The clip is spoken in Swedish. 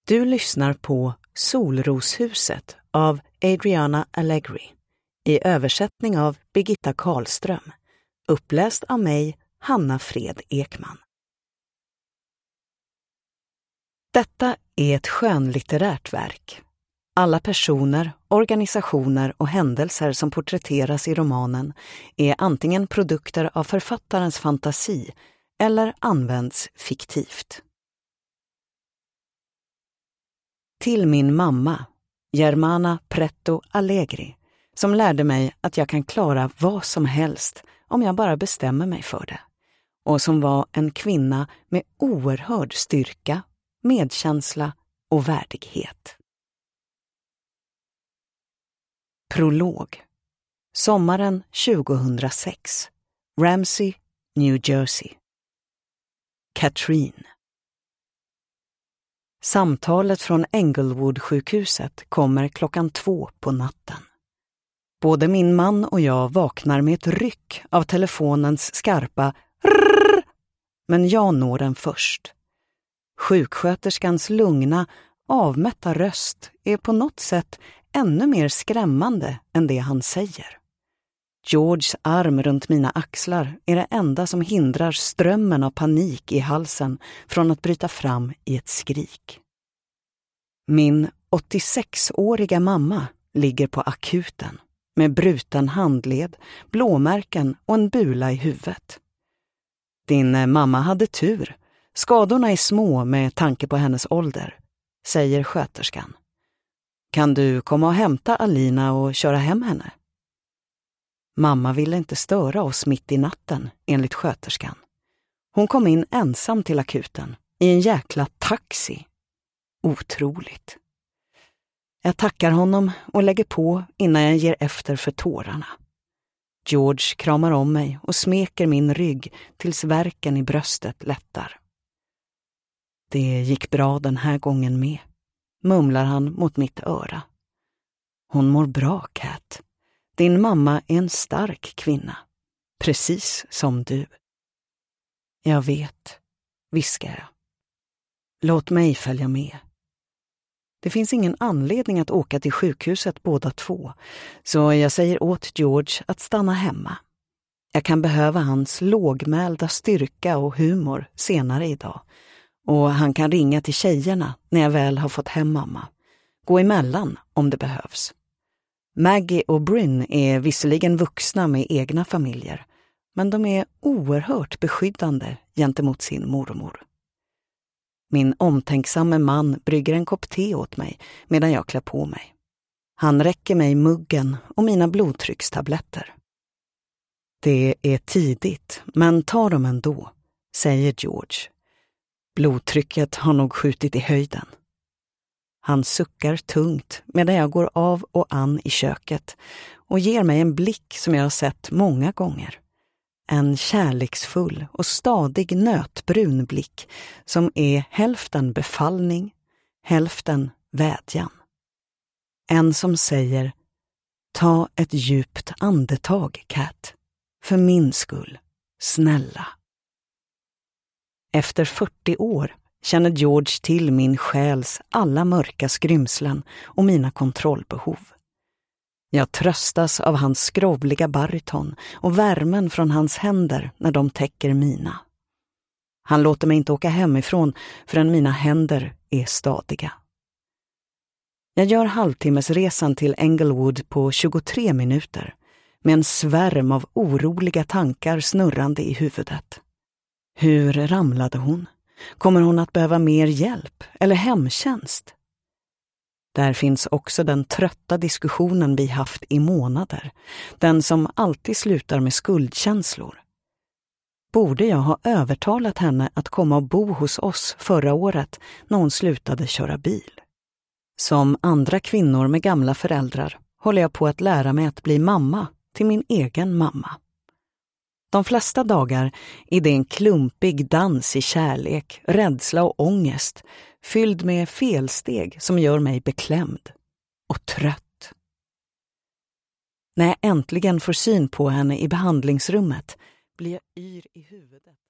Du lyssnar på Solroshuset av Adriana Allegri i översättning av Birgitta Karlström, uppläst av mig, Hanna Fred Ekman. Detta är ett skönlitterärt verk. Alla personer, organisationer och händelser som porträtteras i romanen är antingen produkter av författarens fantasi eller används fiktivt. Till min mamma, Germana Pretto Allegri, som lärde mig att jag kan klara vad som helst om jag bara bestämmer mig för det, och som var en kvinna med oerhörd styrka, medkänsla och värdighet. Prolog. Sommaren 2006. Ramsey, New Jersey. Katrin. Samtalet från Englewood-sjukhuset kommer 2:00 på natten. Både min man och jag vaknar med ett ryck av telefonens skarpa rrrr, men jag når den först. Sjuksköterskans lugna, avmätta röst är på något sätt ännu mer skrämmande än det han säger. Georges arm runt mina axlar är det enda som hindrar strömmen av panik i halsen från att bryta fram i ett skrik. Min 86-åriga mamma ligger på akuten med bruten handled, blåmärken och en bula i huvudet. Din mamma hade tur. Skadorna är små med tanke på hennes ålder, säger sköterskan. Kan du komma och hämta Alina och köra hem henne? Mamma ville inte störa oss mitt i natten, enligt sköterskan. Hon kom in ensam till akuten, i en jäkla taxi. Otroligt. Jag tackar honom och lägger på innan jag ger efter för tårarna. George kramar om mig och smeker min rygg tills värken i bröstet lättar. Det gick bra den här gången med, mumlar han mot mitt öra. Hon mår bra, Kat. Din mamma är en stark kvinna, precis som du. Jag vet, viskar jag. Låt mig följa med. Det finns ingen anledning att åka till sjukhuset båda två, så jag säger åt George att stanna hemma. Jag kan behöva hans lågmälda styrka och humor senare idag, och han kan ringa till tjejerna när jag väl har fått hem mamma. Gå emellan om det behövs. Maggie och Bryn är visserligen vuxna med egna familjer, men de är oerhört beskyddande gentemot sin mormor. Min omtänksamme man brygger en kopp te åt mig medan jag klär på mig. Han räcker mig muggen och mina blodtryckstabletter. Det är tidigt, men ta dem ändå, säger George. Blodtrycket har nog skjutit i höjden. Han suckar tungt medan jag går av och an i köket och ger mig en blick som jag har sett många gånger. En kärleksfull och stadig nötbrun blick som är hälften befallning, hälften vädjan. En som säger: ta ett djupt andetag, Kat. För min skull, snälla. Efter 40 år känner George till min själs alla mörka skrymslen och mina kontrollbehov. Jag tröstas av hans skrovliga bariton och värmen från hans händer när de täcker mina. Han låter mig inte åka hemifrån förrän mina händer är stadiga. Jag gör halvtimmesresan till Englewood på 23 minuter med en svärm av oroliga tankar snurrande i huvudet. Hur ramlade hon? Kommer hon att behöva mer hjälp eller hemtjänst? Där finns också den trötta diskussionen vi haft i månader, den som alltid slutar med skuldkänslor. Borde jag ha övertalat henne att komma och bo hos oss förra året när hon slutade köra bil? Som andra kvinnor med gamla föräldrar håller jag på att lära mig att bli mamma till min egen mamma. De flesta dagar är det en klumpig dans i kärlek, rädsla och ångest, fylld med felsteg som gör mig beklämd och trött. När jag äntligen får syn på henne i behandlingsrummet blir jag yr i huvudet